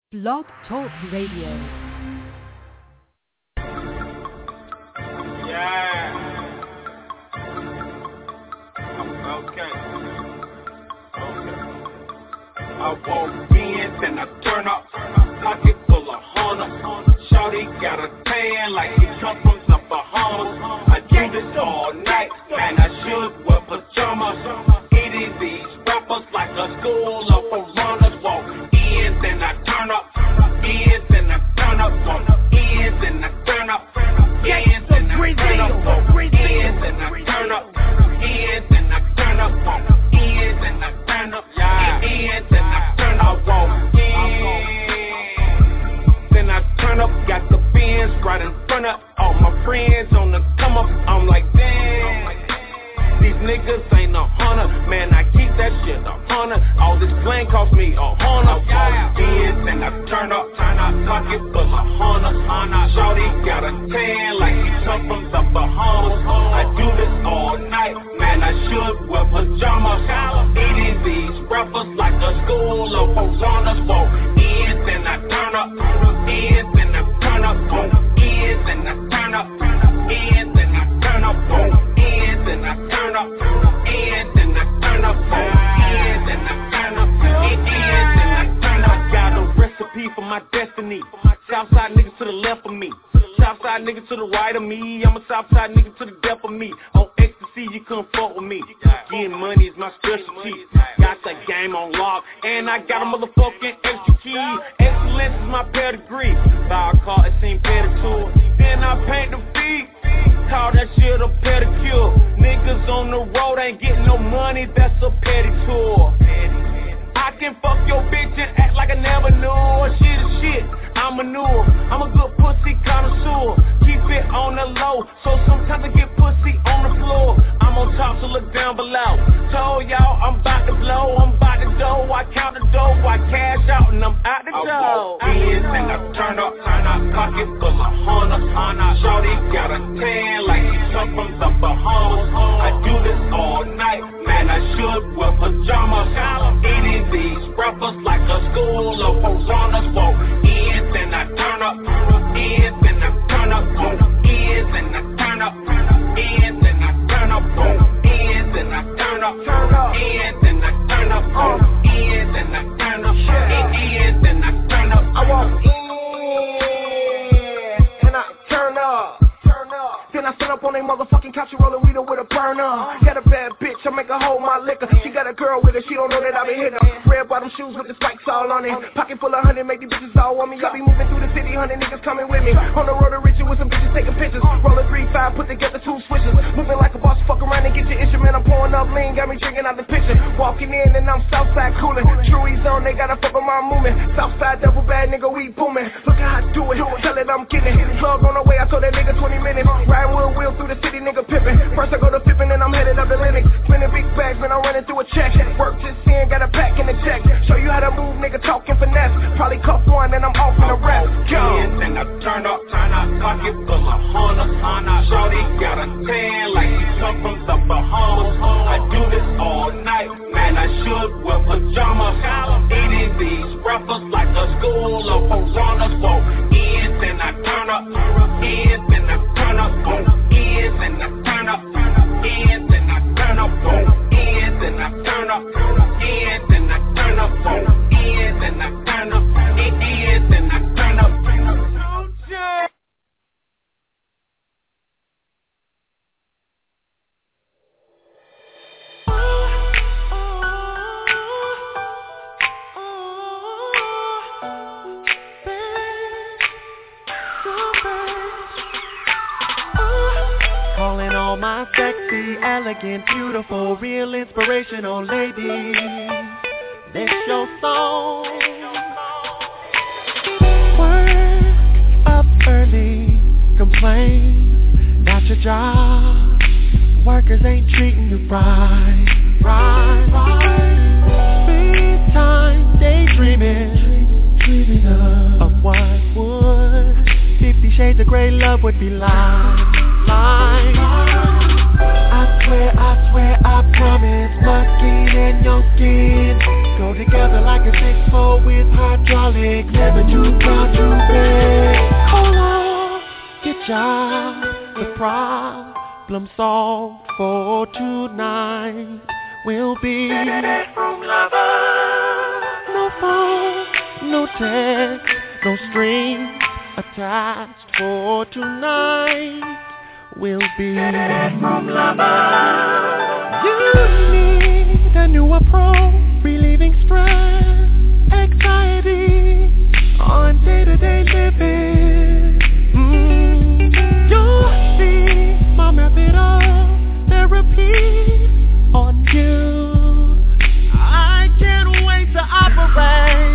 Blog Talk Radio. Yeah. Okay. I walk in and I turn up, pocket full of hundreds. Shawty got a tan like he come from the Bahamas. I do this all night, man, I should wear pajamas. Eating these rappers like a school of piranhas. Walk in, then I turn up. In, then I turn up. Walk in, then I turn up. In, then I turn up. Walk in, then I turn up. In, then I turn up. Walk in, then I turn up. In, then I turn up. Walk in, then I turn up. Got the Benz right in front of all my friends on the come up. I'm like, damn. These niggas ain't a hunter, man, I keep that shit a hunter. All this plane cost me $100. Then I turn up, pocket full of hunters. Shawty got a tan like he come from the Bahamas. I do this all night, man, I should wear pajamas. Eating these rappers like a school of piranhas. Walk in, then I turn up. In, then I turn up. In, then I turn up. In, then I turn up. In, then I turn up. In, then I turn up. In, then I turn up. In, then I turn up. Got a recipe for my destiny. Southside niggas to the left of me. Southside niggas to the right of me. I'm a Southside nigga to the death of me. On ecstasy, you couldn't fuck with me. Getting money is my specialty. Got that game on lock, and I got a motherfucking extra key. Excellence is my pedigree. Buy a car, it seemed pedicure. Then I paint the feet. Call that shit a pedicure. Niggas on the road ain't getting no money, that's a pedicure. I can fuck your bitch and act like I never knew. Shit is shit, I'm manure. I'm a good pussy connoisseur. Keep it on the low, so sometimes I get pussy on the floor. I'm on top, so look down below. Told y'all I'm about to blow, I'm about to dough. I count the dough, I cash out, and I'm out the dough. I walk in and I turn up, pocket full of hunters. Shawty got a tan like he come from the Bahamas. I do this all night, man, I should wear pajamas. Eating these rappers like a school of piranhas. Walk in, then I turn up. In, then I turn up. In, then I turn up. In, then I turn up. In, then I turn up. In, then I turn up. In, then I turn up. In, then I turn up. I walk in and I turn up. Then I sit up on a motherfucking couch and roll a weed with a burner. Got a bad bitch, I make her hold my liquor. She got a girl with her, she don't know that I been hitting her. Red bottom shoes with the spikes all on it. Pocket full of 100, make these bitches all on me. I be moving through the city, 100 niggas coming with me. On the road to Richard with some bitches taking pictures. Roll a 3-5, put together 2 switches. Moving like a boss, fuck around and get your instrument. I'm pouring up lean, got me drinking out the pitcher. Walking in and I'm Southside coolin'. Truies on, they gotta fuck with my movement. Southside double bad nigga, we booming. Look how I do it, tell it I'm getting it. Plug on the way, I told that nigga 20 minutes. Riding with a wheel through the city, nigga pippin'. First I go to Pippin' and I'm headed up the Linux. Spinning big bags, man, I'm running through a check. Work just in, got a pack in the check. Show you how to move, nigga, talking finesse. Probably cuff one and I'm off in the rest. In, then I turn up, pocket full of hunters. Shawty got a tan like he come from the Bahamas. I do this all night, man, I should wear pajamas. Eating these rappers like a school of piranhas. Walk in, then I turn up. In, then I turn up. In, then I turn up. In, then I turn up. In, then I turn up. In, then I turn up. In, then I turn up. In, then I turn up. Calling all my sexy, elegant, beautiful, real inspirational ladies. This your song. Work up early, complain, not your job. Workers ain't treating you right. Spend time daydreaming, dreaming of what would 50 Shades of Grey love would be like. I swear, I promise, my skin and your skin Go together like a 6-4 with hydraulics. Never too proud to beg. Hold on, get ya. The problem solved for tonight will be from lovers. No phone, no text, no strings attached for tonight will be from lovers. You need a new approach, relieving stress, anxiety on day-to-day living. You see my method of therapy on you. I can't wait to operate.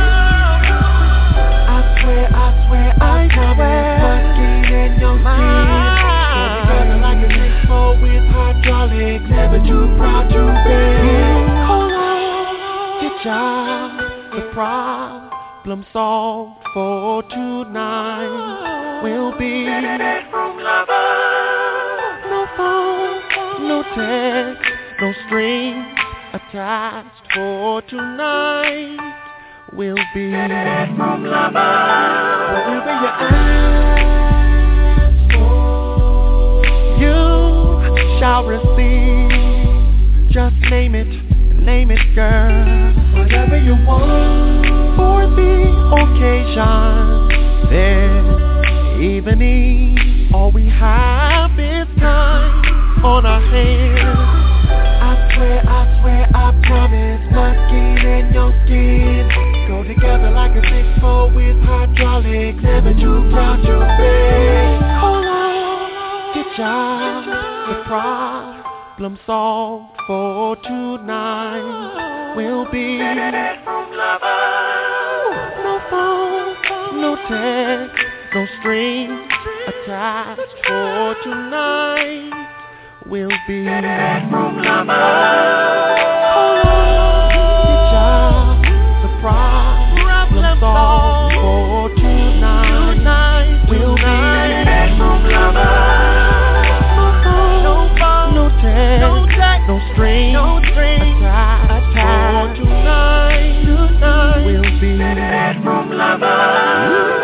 I swear, I promise my skin and your skin. Go together like a 6-4 with hydraulics. Never too proud to beg. Hold on, get ya. The problem solved for tonight will be from lovers. No phone, no text, no strings attached for tonight will be from lovers. Whatever you ask for, you shall receive. Just name it, girl. Whatever you want for the occasion, this evening, all we have is time on our hands. I swear, I promise my skin and your skin go together like a 6-4 with hydraulics. Never too proud to beg. Hold on, get ya. The problem solved for tonight will be from lovers. No phone, no text, no strings attached for tonight will be from lovers. Hold on, get ya. The problem solved for tonight will be from lovers. No phone, no text, no strings attached for tonight will be from lovers.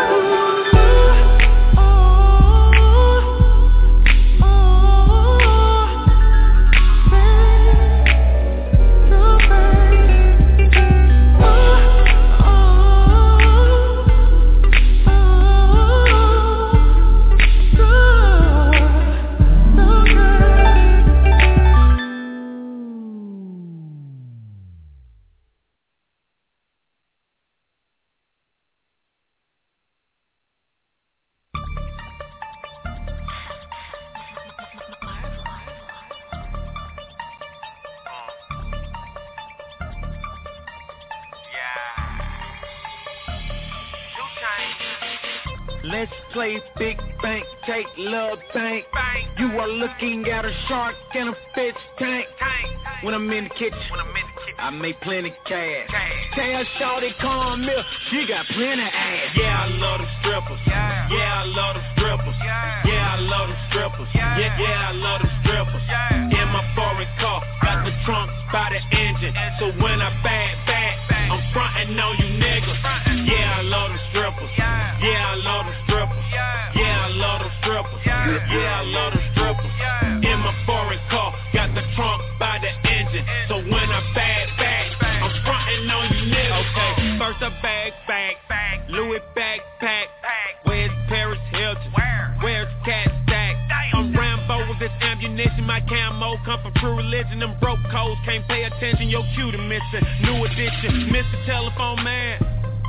Let's play big bank, take little bank. You are looking at a shark in a fish tank. When I'm in the kitchen, I make plenty cash. Tell shawty come here, she got plenty ass. Yeah, I love the strippers. Yeah, I love the strippers. Yeah, I love the strippers. Yeah, I love the strippers. In my foreign car, got the trunk by the engine. So when I back, I'm frontin' on you niggas. Yeah, I love the strippers. Yeah, I love the strippers. Yeah, I love the strippers. Yeah, I love the strippers. In my foreign car, got the trunk by the engine. So when I back, I'm frontin' on you niggas. Okay, first I back, Louis backpack. Where's Paris Hilton? Where's Cat Stack? I'm Rambo with this ammunition. My camo come from True Religion. Them broke codes can't pay attention. Your cue to missing. New edition, Mr. Telephone Man.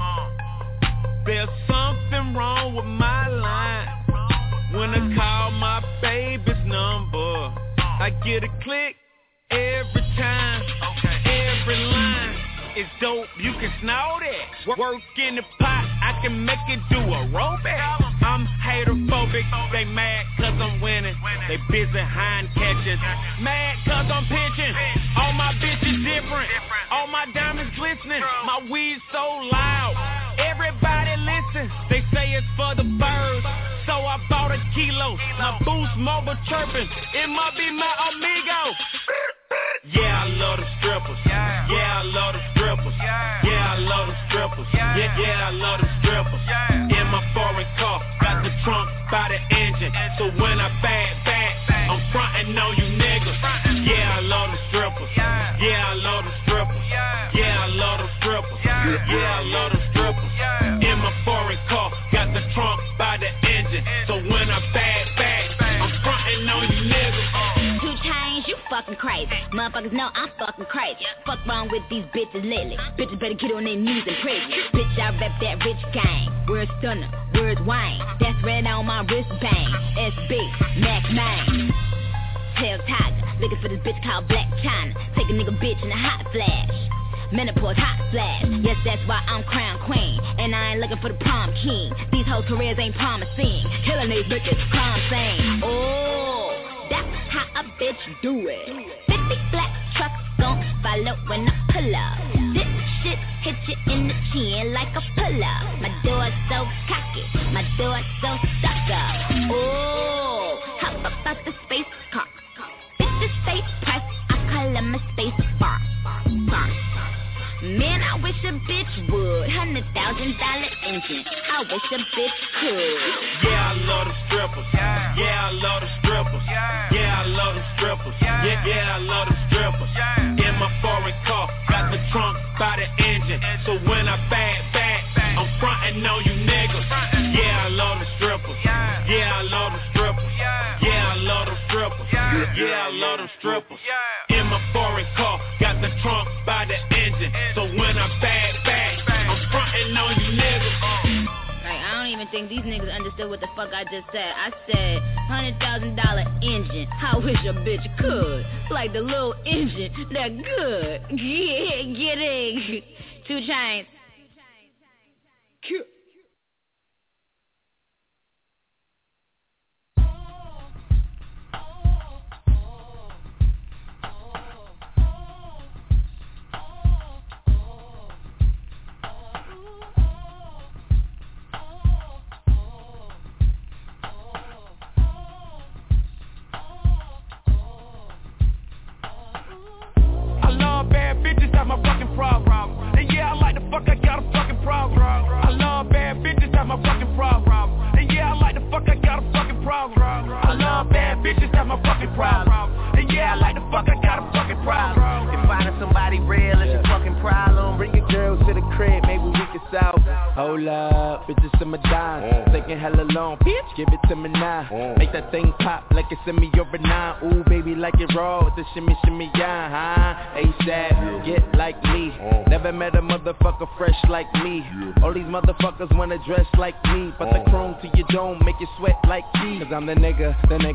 There's something wrong with my line. When I call my baby's number, I get a click every time. Every line is dope, you can snort it. Work in the pot, I can make it do aerobic. I'm hater-phobic, they mad cause I'm winning. They busy hind catching, mad cause I'm pitching. All my bitches different, all my diamonds glistening. My weed so loud, everybody listen. They say it's for the birds, so I bought a kilo. My Boost Mobile chirping, it must be my amigo. Yeah, I love the strippers. Yeah, I love the strippers. Yeah, I love the strippers. Yeah, I love the strippers. In my foreign car, got the trunk by the engine. So when I back, I'm frontin' on you niggas. Yeah, I love the strippers. Yeah, I love the strippers. Yeah, I love the strippers. Yeah, I love the strippers. In my foreign car, got the trunk by the engine. So when I back, I'm frontin' on you niggas. 2 Chainz, you fucking crazy. Motherfuckers know I'm fucking crazy. Fuck wrong with these bitches lately. Bitches better get on their knees and pray. Bitch, I rep that rich gang. Where's Stunner? Where's Wayne? That's red on my wristband. SB, Mac Main. Tail Tiger, looking for this bitch called Black China. Take a nigga bitch in a hot flash. Menopause hot flash. Yes, that's why I'm crown queen. And I ain't looking for the prom king. These whole careers ain't promising. Killing these bitches, crime scene. Oh, that's how a bitch do it. 50 black trucks gon' follow when I pull up. This shit hit you in the chin like a pull-up. My door's so cocky, my door's so stuck up. Oh, hop up out the space car. Bitches stay pressed, I call them a space bar. Man, I wish a bitch would. $100,000 engine. I wish a bitch could. Yeah, I love the strippers. Yeah, I love the strippers. Yeah, I love the strippers. Yeah, I love the strippers. In my foreign car, got the trunk by the engine. So when I back, I'm frontin' on you niggas. Yeah, I love the strippers. Yeah, I love the strippers. Yeah, I love the strippers. Yeah, I love the strippers. In my foreign car, got the trunk by the engine. So when I back, I'm frontin' on you niggas. Like, I don't even think these niggas understood what the fuck I just said. I said $100,000 engine. I wish a bitch could. Like the little engine that good. Yeah, get it. 2 Chainz. Cute. My fucking problem. And yeah, I like the fuck, I got a fucking problem. I love bad bitches, that's my fucking problem. And yeah, I like the fuck, I got a fucking problem. I love bad bitches, that's my fucking problem. And yeah, I like the fuck, I got a fucking problem. If finding somebody real is your fucking problem, bring your girls to the crib, maybe we can solve. Hold up, bitches to my dime. Taking hella long, bitch, give it to me now. Make that thing pop like it's in me over 9. Ooh, baby, like it raw with the shimmy, yeah, huh? ASAP, get like me. Never met a motherfucker fresh like me. All these motherfuckers wanna dress like me, but the chrome to your dome make you sweat like me. Cause I'm the nigga,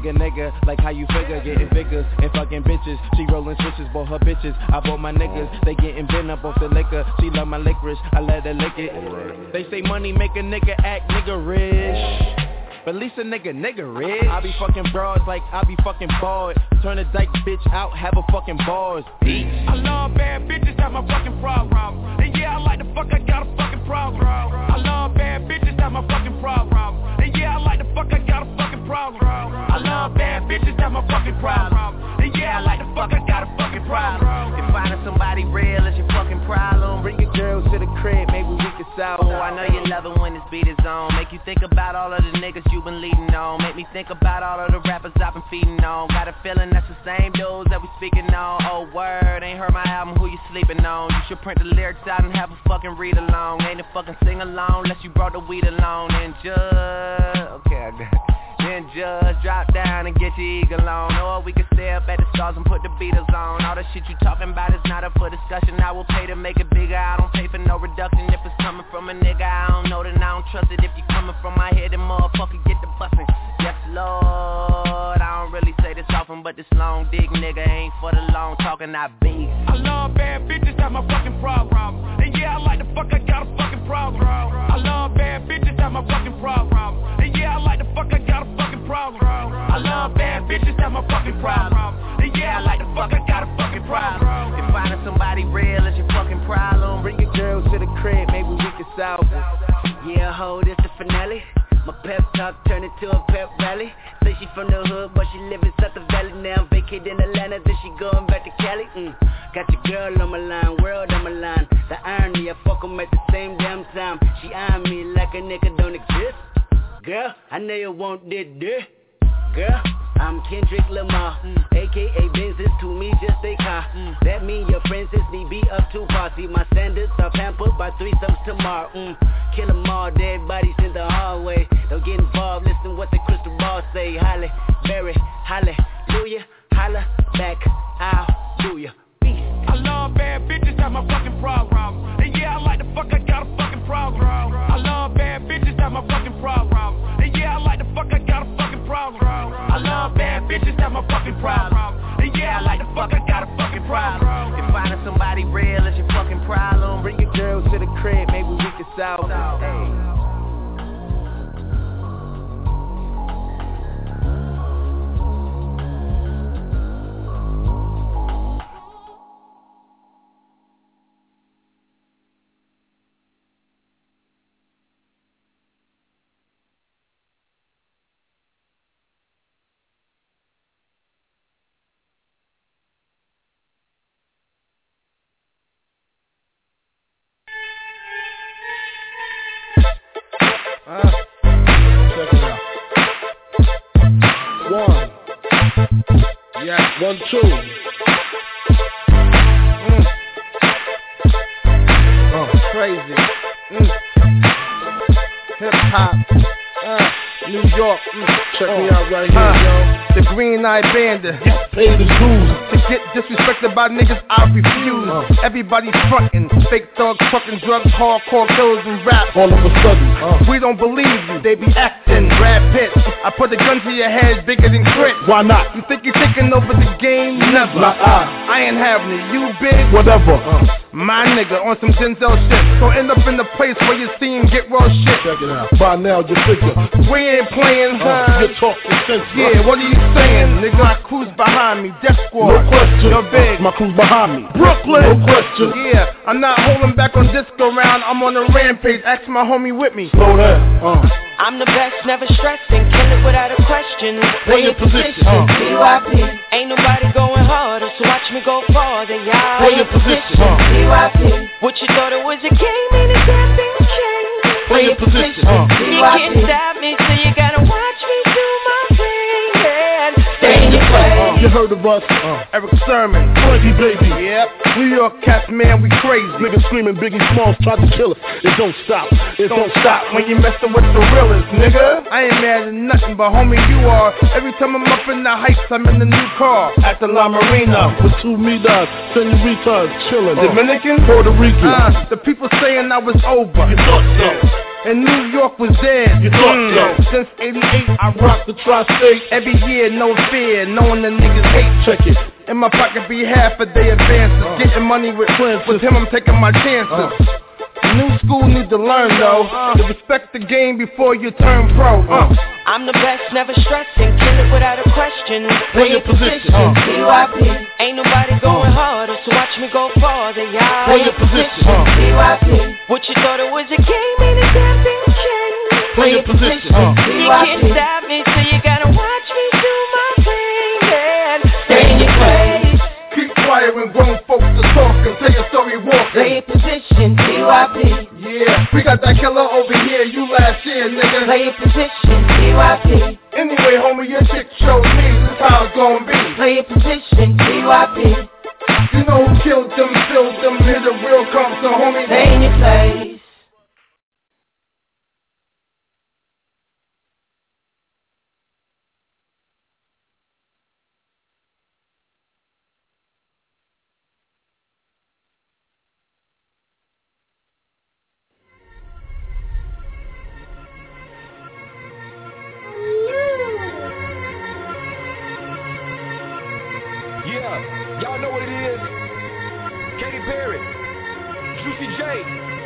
like how you figure, getting figures and fucking bitches. She rolling switches, bought her bitches, I bought my niggas. They getting bent up off the liquor, she love my licorice, I let her lick it. They say money make a nigga act nigga rich, but at least a nigga rich. I be fucking broads like I be fucking bored. Turn a dyke bitch out, have a fucking bars. I love bad bitches, that's my fucking problem. And yeah, I like the fuck, I got a fucking problem. I love bad bitches, that's my fucking problem. And yeah, I like the fuck, I got a fucking problem. I love bad bitches, that's my fucking problem. And yeah, I like the fuck, I got a fucking problem. If finding somebody real is your fucking problem, bring your girls to the crib, maybe we can solve. Oh, I know you love it when this beat is on. Make you think about all of the niggas you been leading on. Make me think about all of the rappers I've been feeding on. Got a feeling that's the same dudes that we speaking on. Oh word, ain't heard my album, who you sleeping on? You should print the lyrics out and have a fucking read along. Ain't a fucking sing along unless you brought the weed along. And just, okay, I got it. Then just drop down and get your eagle on. Or we can stay up at the stars and put the Beatles on. All the shit you talking about is not up for discussion. I will pay to make it bigger, I don't pay for no reduction. If it's coming from a nigga, I don't know, then I don't trust it. If you coming from my head, then motherfucker get the bustin'. Yes, Lord, I don't really say this often, but this long dick nigga ain't for the long talking, I beat. I love bad bitches, that's my fucking problem. And yeah, I like the fuck, I got a fucking problem. I love bad bitches, that's my fucking problem. And yeah, I like the fuck, I got a fucking problem. I love bad bitches, that's my fucking problem. And yeah, I like the fuck, I got a fucking problem. If finding somebody real is your fucking problem, bring your girls to the crib, maybe we can solve it. Yeah, ho, this the finale. My pep talk turned into a pep rally. Say she from the hood, but she live in South Valley. Now I'm vacated in Atlanta, then she going back to Cali. Got your girl on my line, world on my line. The irony, I fuck 'em at the same damn time. She eyeing me like a nigga don't exist. Girl, I know you want this. Girl, I'm Kendrick Lamar, a.k.a. Benz is to me just a car. That mean your friends is me be up too far. See my standards are pampered by threesomes tomorrow. Kill 'em all, dead bodies in the hallway. Don't get involved, listen what the crystal ball say. Holly, Berry, hallelujah, holla back, I'll do ya. Peace. I love bad bitches, that's my fucking problem. And yeah, I like the fuck, I got a fucking problem. I love bad bitches, that's my fucking problem. And yeah, I like the fuck, I got a fucking problem. I love bad bitches, that's my fucking problem. And yeah, I like the fuck, I got a fucking problem. If finding somebody real is your fucking problem, bring your girl to the crib, maybe we can solve it. Check it out. 1. Yeah, 1, 2. Crazy. Hip hop. New York. Check me out right here, yo. The green-eyed bandit. Pay the dues. To get disrespected by niggas, I refuse. Everybody frontin', fake thugs, truckin' drugs, hardcore killers and rap. All of a sudden, we don't believe you, they be actin'. Brad Pitt, I put a gun to your head bigger than Crit. Why not? You think you're taking over the game? Never. Not I ain't having it. You big? Whatever. My nigga on some Denzel shit. So end up in the place where you see him get raw shit. Check it out. By now, you figure. We ain't playing, you talk the sense. Yeah, what are you saying? Nigga, my crew's behind me. Death Squad. No question. You're big. My crew's behind me. Brooklyn. No question. Yeah, I'm not holding back on disco round. I'm on a rampage. Ask my homie with me. Slow down. I'm the best, never stressing. Kill it without a question. Play your position. PYP. Ain't nobody going harder, so watch me go farther, y'all. Play your position. PYP. What you thought it was a game, and it's nothing changed. Play your position. You can't stop me, so you gotta watch me do my thing. And stay in your place. You heard of us? Eric Sermon. Frankie, baby. Yep. New York cats, man, we crazy. Niggas screaming Biggie Smalls tried to kill us. It don't stop. It don't stop when you messin' with the realest, nigga. I ain't mad at nothing, but homie, you are. Every time I'm up in the heights, I'm in the new car at the La Marina with 2 meters, senoritas, chillin'. Dominican, Puerto Rican. The people saying I was over. You thought so. And New York was dead. You thought so. Since '88, I rock the tri-state. Every year, no fear, knowing the niggas hate. Check it. In my pocket be half a day advances. Getting money with friends. With him, I'm taking my chances. New school need to learn though. To respect the game before you turn pro. I'm the best, never stressing. Kill it without a question. Play your position. PYP. Ain't nobody going harder, so watch me go farther, y'all. Play your position. PYP. What you thought it was a game, and it's nothing changed. Play your position. You can't stop me, so you gotta watch me do my thing. And stay in your place. Keep quiet when grown folks are talking. Tell your story walking. Play your position. PYP. Yeah, we got that killer over here. You last year, nigga. Play your position. PYP. Anyway, homie, your chick showed me this how it's gonna be. Play your position. PYP. You know who killed them, filled them, hit a real comp, so homie, stay in your place. Y'all know what it is. Katy Perry, Juicy J.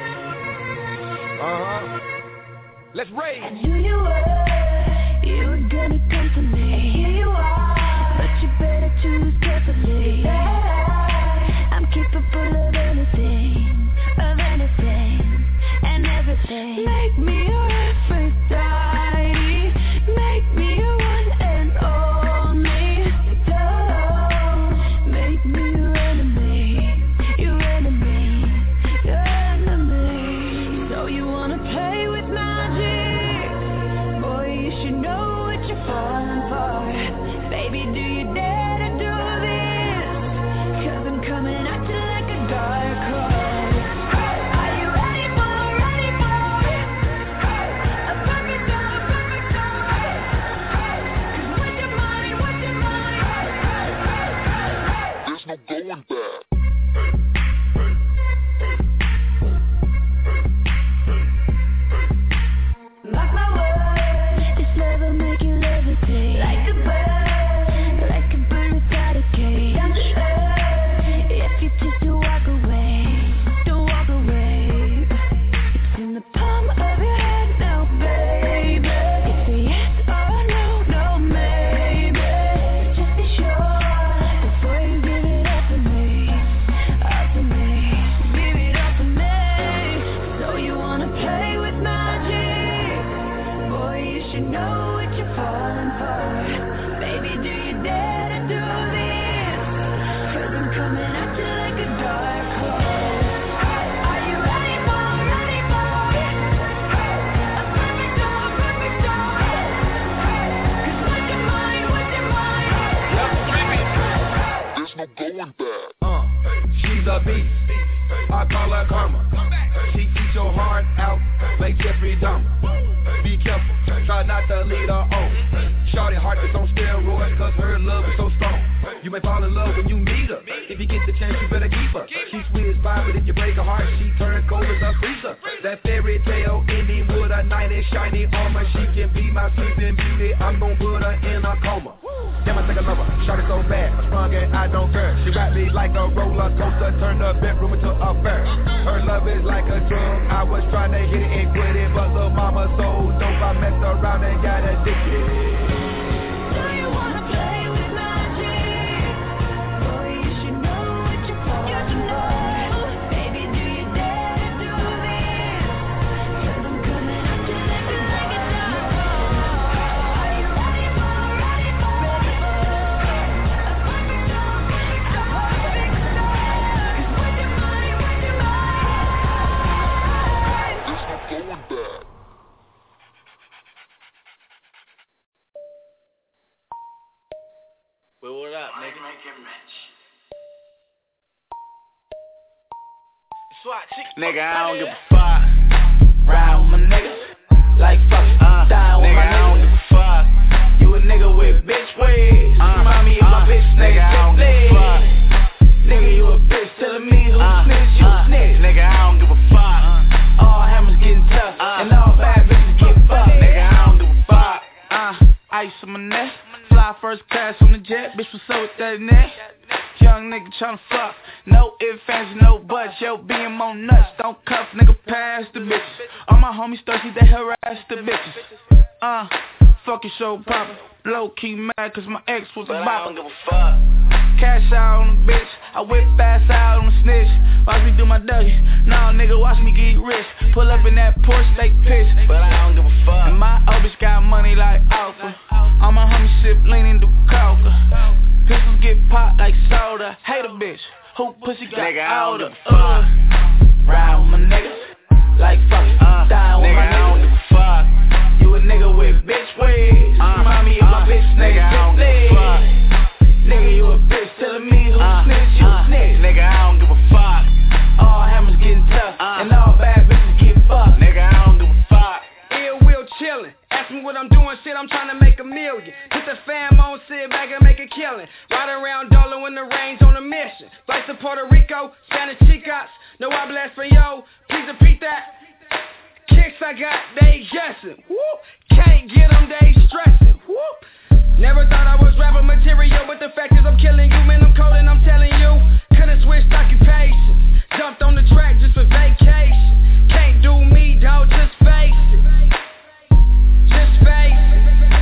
Let's rage. I knew you were gonna come to me. And here you are, but you better choose carefully. I'm capable of anything, and everything. Make me your everything. should know what you're falling for. Baby, do you dare to do this? 'Cause I'm coming at you like a dark horse. Are you ready for a perfect storm? 'Cause what's your mind? There's no going back. She's a beast, I call her karma. She eats your heart out like Jeffrey Dahmer. Be careful, try not to lead her on. Shorty heart is on steroids, cause her love is so strong. You may fall in love when you meet her. If you get the chance, you better keep her. She sweet as pie, but if you break her heart, she turns cold as a freezer. That fairy tale ending with a knight in shiny armor. She can be my sleeping beauty, I'm gon' put her in a coma. Damn, I think I love her, shorty so bad, I'm strong and I don't care. She ride me like a roller coaster, turn the bedroom into a fair. Her love is like a drug, I was trying to hit it and quit it, but little mama so dope, I messed around and got addicted. Well, what up, nigga? Nigga, I don't give a fuck. Ride with my niggas like fuck. Die with my niggas. I don't give a fuck. You a nigga with bitch ways. Remind me of my bitch nigga. I don't give a fuck. Nigga, you a bitch telling me who snitch, you snitch. Nigga, I don't give a fuck. All hammers getting tough and all bad bitches get fucked. Nigga, I don't give a fuck. Ice on my neck. Fly first class on the jet, bitch, what's up with that neck? Young nigga tryna fuck, no ifs, ands, no buts. Yo, being on nuts, don't cuff, nigga, pass the bitches. All my homies thirsty, they harass the bitches. Fucking show pop, low key mad, cause my ex was a bopper. I don't give a fuck. Cash out on the bitch, I whip fast out on the snitch. Watch me do my W, nah nigga, watch me get rich. Pull up in that Porsche, they piss, but I don't give a fuck. And my old bitch got money like Alpha. All my homies sip leaning through coca. Pistols get popped like soda. Hate a bitch, who pussy got older. Ride with my niggas like fuck. Die with my niggas. I don't give a fuck. You a nigga with bitch ways. Remind me of my bitch nigga. I don't give a fuck. Nigga, you a bitch telling me who snitch, you snitch. Nigga, I don't give a fuck. All hammers getting tough and all bad bitches get fucked. Nigga, I don't give a fuck. Ill will chillin'. Ask me what I'm doing, shit, I'm trying to make $1 million. Put the fam on, sit back and make a killing. Ride around Dolo in the range on a mission. Flights to Puerto Rico, Spanish chicas. No habla español, please repeat that. Kicks I got, they guessing. Whoop. Can't get them, they stressing. Whoop. Never thought I was rapper material, but the fact is I'm killing you, man, I'm cold and I'm telling you. Could've switched occupations. Jumped on the track just for vacation. Can't do me, dawg, just face it. Just face it.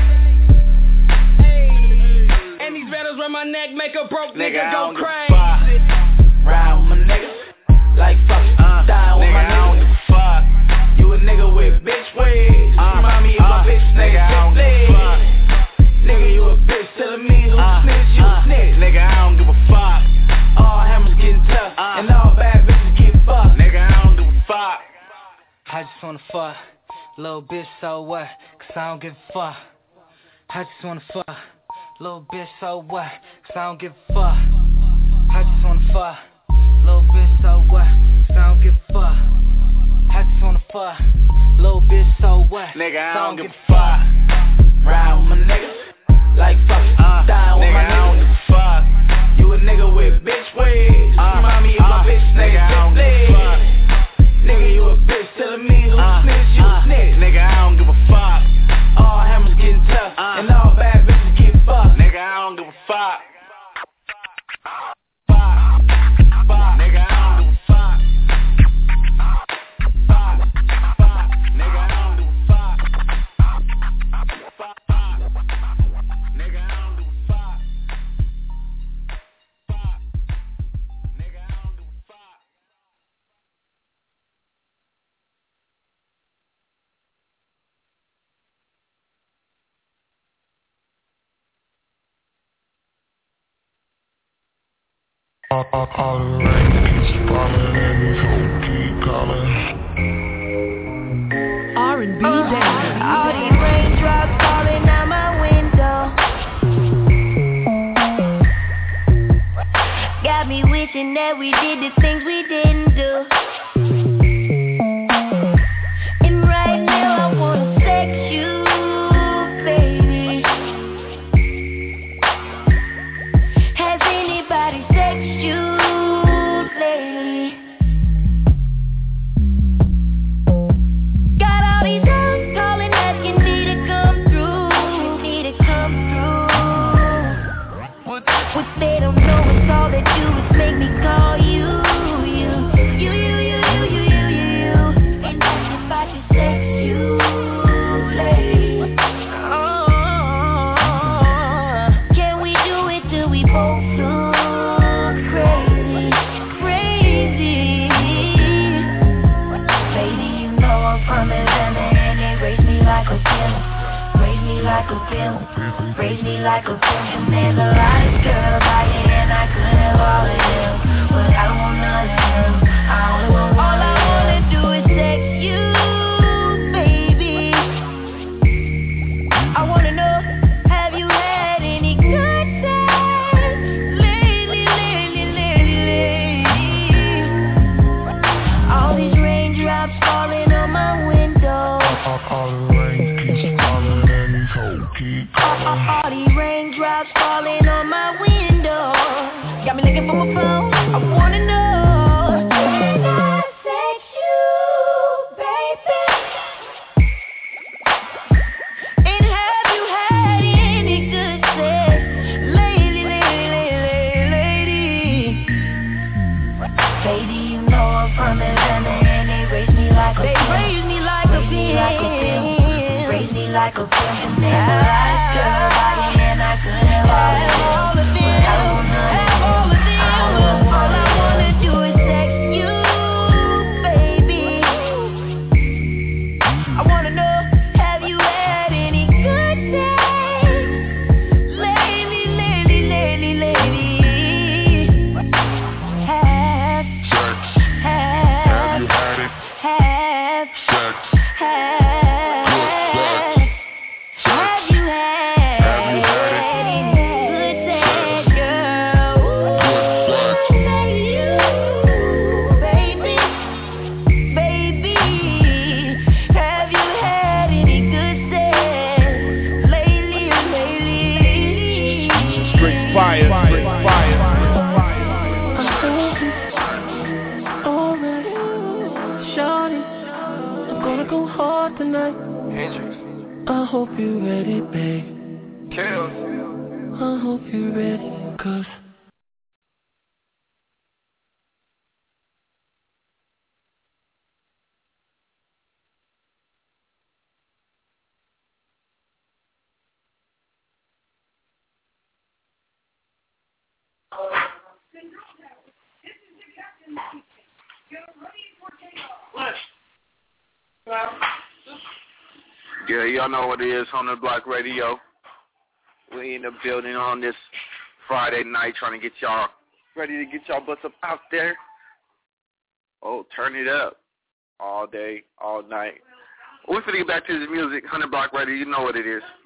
Hey. And these battles around my neck make a broke nigga go crazy. Ride with my niggas like fuck. Die with my niggas. I don't give a fuck. You a nigga with bitch ways. Remind me of my bitch nigga. I don't give a fuck. Nigga, you a bitch telling me who snitch, you snitch. Nigga, I don't give a fuck. All hammers getting tough and all bad bitches get fucked. Nigga, I don't give a fuck. I just wanna fuck, little bitch, so what? Cause I don't give a fuck. I just wanna fuck, little bitch, so what? Cause I don't give a fuck. I just wanna fuck, little bitch, so what? Cause I don't give a fuck. I just wanna fuck, little bitch, so what? Nigga, I don't give a fuck. Ride with my niggas like fuck. Die with my niggas. I don't give a fuck. You a nigga with bitch ways. Remind me of my bitch nigga. I don't give a fuck. Nigga, you a bitch telling me who snitch, you snitch. Nigga, I don't give a fuck. All hammers getting tough and all bad bitches get fucked. Nigga, I don't give a fuck. Nigga, I don't give a fuck. Nigga, I don't give a fuck. Nigga, I don't All the rain keeps falling and these hoes keep calling. R&B Day. All these raindrops falling out my window got me wishing that we did the things we didn't do. And right now I wanna sex you, baby. Has anybody sexed you lately? Got all these girls calling, asking me to come through, What they don't know is all they do is make me call you. And ask if I should sex you lately. Can we do it till we both look crazy? Baby, you know I'm from Atlanta and they raise me like a pimp. Raise me like a pimp. Raise me like a pimp. And there's a lot of girls out here and I could have all of them, but I don't want none of them. I only want one. All I wanna do is sex you, baby. I wanna know, have you had any good times lately? All these raindrops falling on my window. All the rain keeps falling and these hoes keep calling. All these raindrops falling on my window got me looking for my phone. I wanna know, can I sex you, baby? And have you had any good sex lately? Baby, you know I'm from Atlanta and they raise me like a pimp. Raise me like a pimp. Raise me like a pimp. And there's a lot of girls out here and I could have all of them, but I don't want none of them. All I wanna do is sex you, baby. I wanna know, have you had any good times lately? Have you had it? Have you had any good sex, girl? Baby, have you had any good sex lately? Straight fire. Shawty, I'm gonna go hard tonight. I hope you ready, babe. I hope you ready, 'cause yeah, y'all know what it is on the Block Radio. We in the building on this Friday night trying to get y'all ready to get y'all butts up out there. Oh, turn it up all day, all night. We're finna get back to this music, 100 Block Radio. You know what it is.